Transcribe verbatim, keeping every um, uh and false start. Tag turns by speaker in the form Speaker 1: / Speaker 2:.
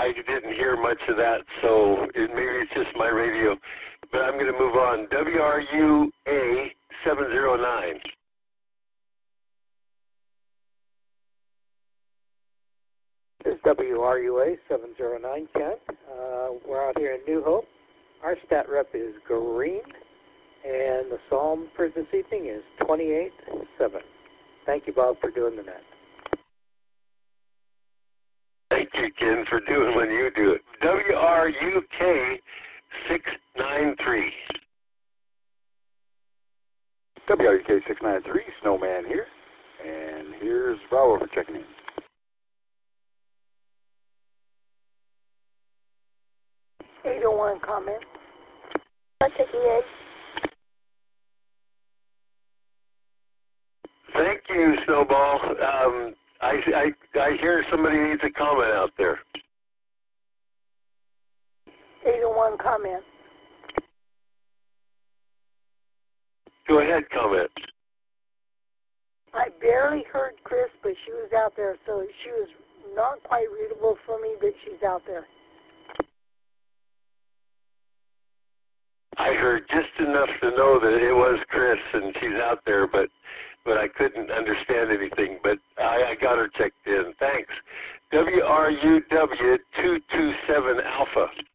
Speaker 1: I didn't hear much of that, so it, maybe it's just my radio. But I'm going to move on. W R U A seven zero nine.
Speaker 2: This is W R U A seven zero nine, Ken. Uh, we're out here in New Hope. Our stat rep is green, and the psalm for this evening is twenty-eight seven. Thank you, Bob, for doing the net.
Speaker 1: Thank you, Ken, for doing when you do it. W R U K six nine three.
Speaker 3: W R U K six nine three, Snowman here. And here's Bravo for checking in.
Speaker 4: eight oh one comment. I'm checking in.
Speaker 1: Thank you, Snowball. Um, I, I, I hear somebody needs a comment out there.
Speaker 4: eight oh one comment.
Speaker 1: Go ahead, comment.
Speaker 4: I barely heard Chris, but she was out there, so she was not quite readable for me, but she's out there.
Speaker 1: I heard just enough to know that it was Chris and she's out there, but but I couldn't understand anything. But I, I got her checked in. Thanks. W R U W two two seven Alpha.